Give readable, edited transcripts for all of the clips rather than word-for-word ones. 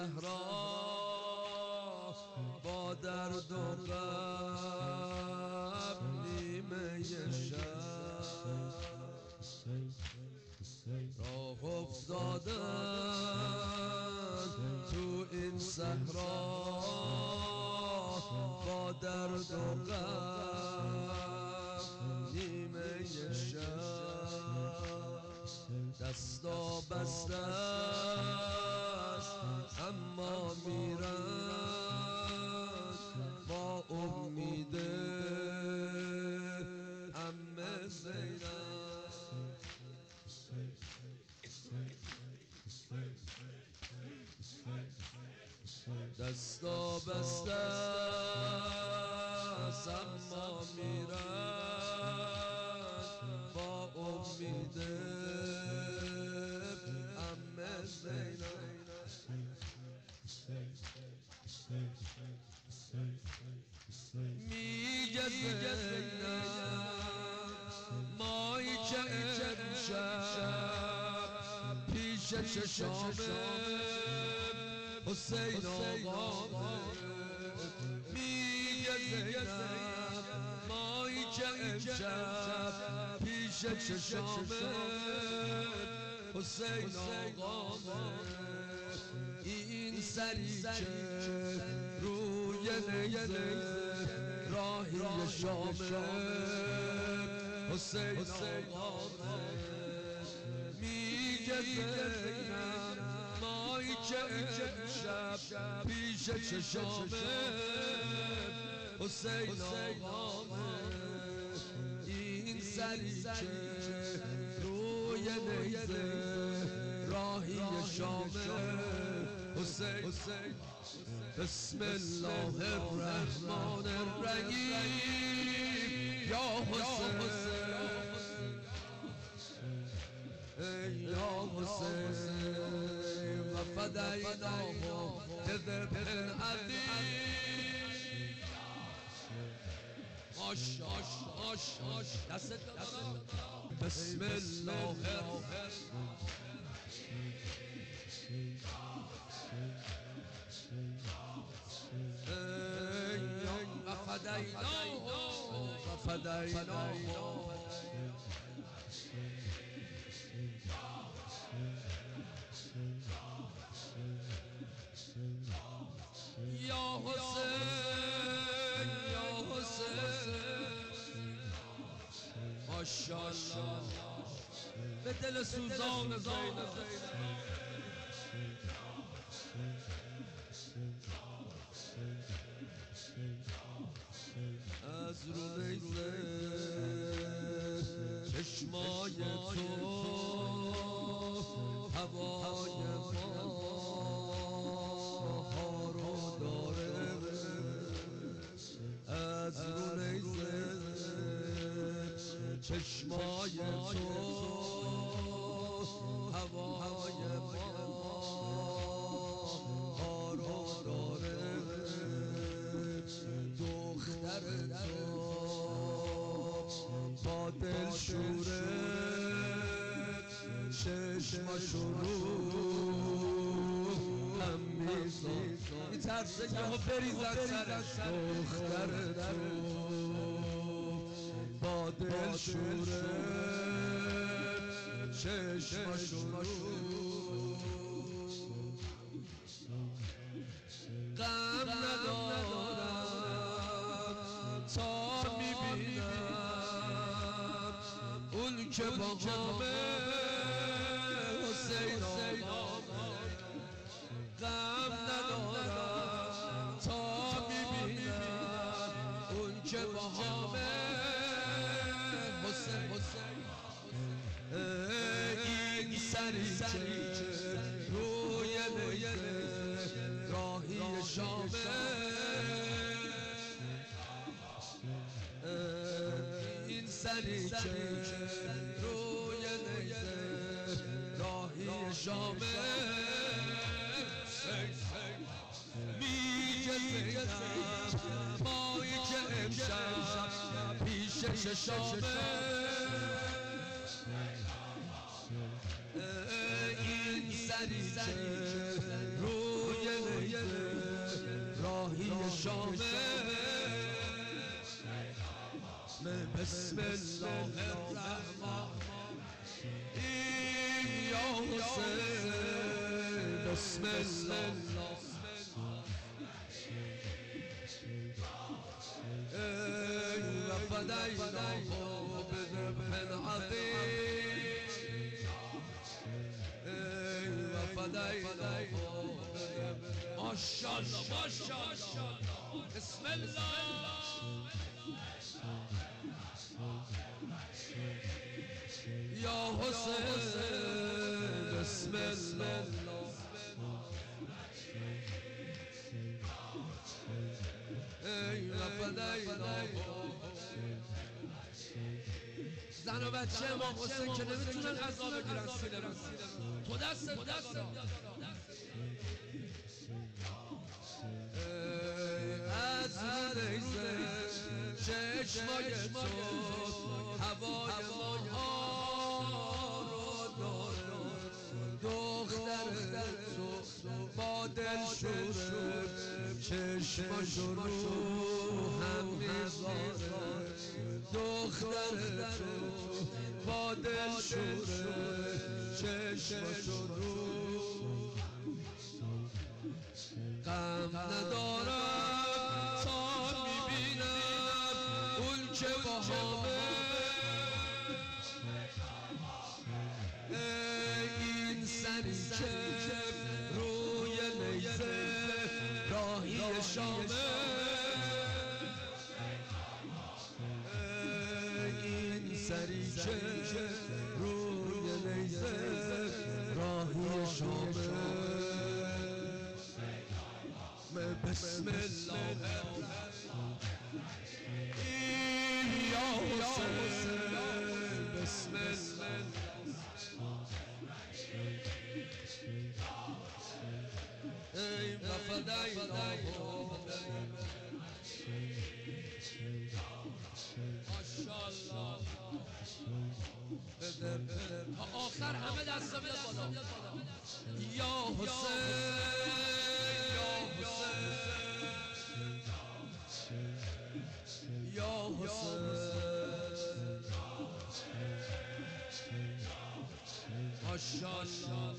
صحرا با درد و غم نیمه شب راه افتادن تو این صحرا با درد و غم نیمه شب دستا بسته است اما میرن با امید عمه زینب دستا بسته است اما میرن با امید عمه زینب میگه زینب مایی که امشب پیش چشام حسین آقا میگه زینب مایی که امشب پیش چشام حسین آقا این سری که روی نیزه راهی شامه حسین آقا میگه زینب مایی که امشب پیش چشام حسین آقا این سری که روی نیزه راهی شامه حسین بسم الله الرحمن الرحیم یا حسین یا حسین و فدیناه بذبح عظیم آش دست بسم الله و فدیناه یا حسین یا حسین ماشاءالله به دل سوزان زینب از رو نیزه چشمای تو هوای ما رو داره از رو نیزه چشمای تو هوای ما رو داره دختر تو با دل شوره چشماشو رو هم میترسه که ها بریزن سرش دختر تو با دل شوره چشماشو رو غم ندارم تا میبینم اون که با همه حسین آقا غم ندارم تا میبینم اون که با همه حسین این سری که روی نیزه راهی شامه این سری که روی نیزه راهی شامه میگه زینب مایی که امشب پیش چشامه این سری که روی شامه بسم الله الرحمن یا حسین بسم الله فديناه بذبح عظيم وفديناه ما شاء الله ما شاء الله بسم الله يا حسين بسم الله زن و بچه امام حسین که نمیتونن غذا بگیرن سینه رو تو دست از نیزه چشمای تو هوای ما رو داره دختر تو با دل شوره چشماش رو هم میذاره دختر تو با دل شوره چشماش رو غم ندارم تا میبینم اون که با همه این سری که روی نیزه راهی شامه این سری که روی نیزه راهی شامه بسم الله یا حسین بسم الله ای فدینا ماشاءالله تا آخر همه دست بالا یا حسین یا حسین ماشاءالله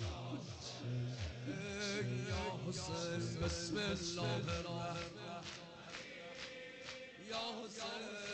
یا حسین بسم الله الرحمن یا حسین